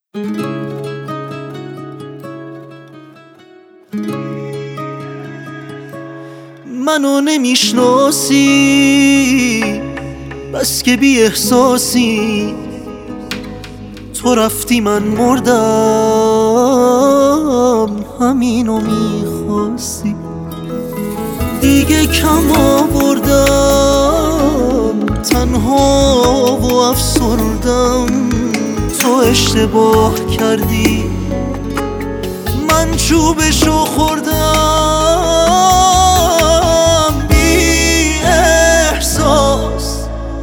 منو نمیشناسی بس که بی احساسی، تو رفتی من مردم همینو میخواستی. دیگه کم آوردم تنها و افسردم، تو اشتباه کردی من چوبشو خوردم. بی احساس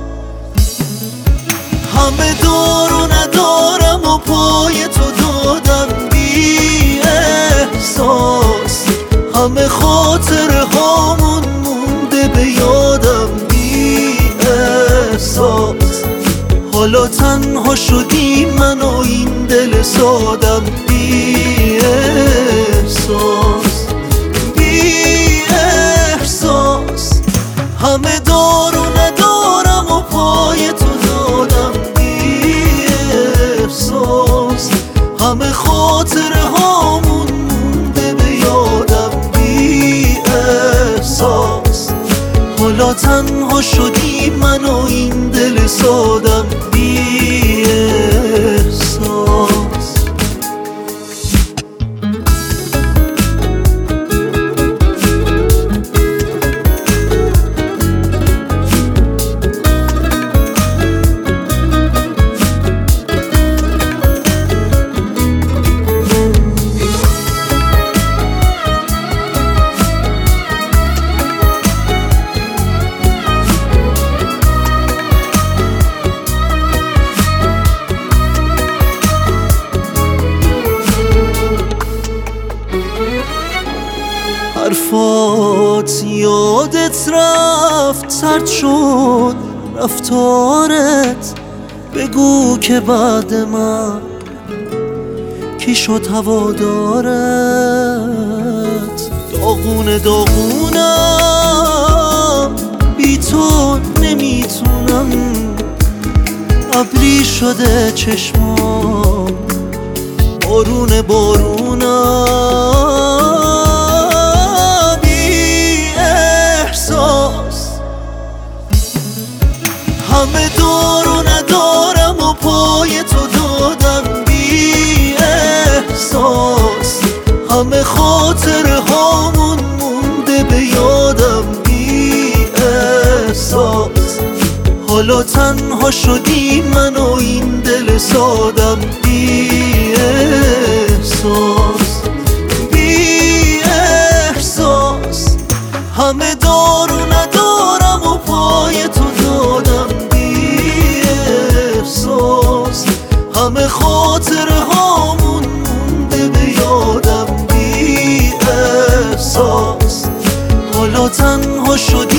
همه دار و ندارم و پای تو دادم. بی احساس همه خاطره هامون مونده به یادم. بی احساس حالا تنها شدی من و این دل سادم. بی احساس بی احساس همه دار و ندارم و پای تو دادم. بی احساس همه خاطره هامون مونده به یادم. بی احساس حالا تنها شدی من و این دل سادم. بی احساس حرفات یادت رفت، سرد شد رفتارت. بگو که بعد من کی شد هوادارت. داغونه داغونم بی تو نمیتونم، ابری شده چشمام بارونه بارونم. همه دار و ندارم و پای تو دادم. بی احساس همه خاطره هامون مونده به یادم. بی احساس حالا تنها شدی من و این دل سادم. بی احساس بی احساس همه دار و ندارم و پای تو دادم. همه خاطره هامون مونده به یادم. بی احساس حالا تنها شدی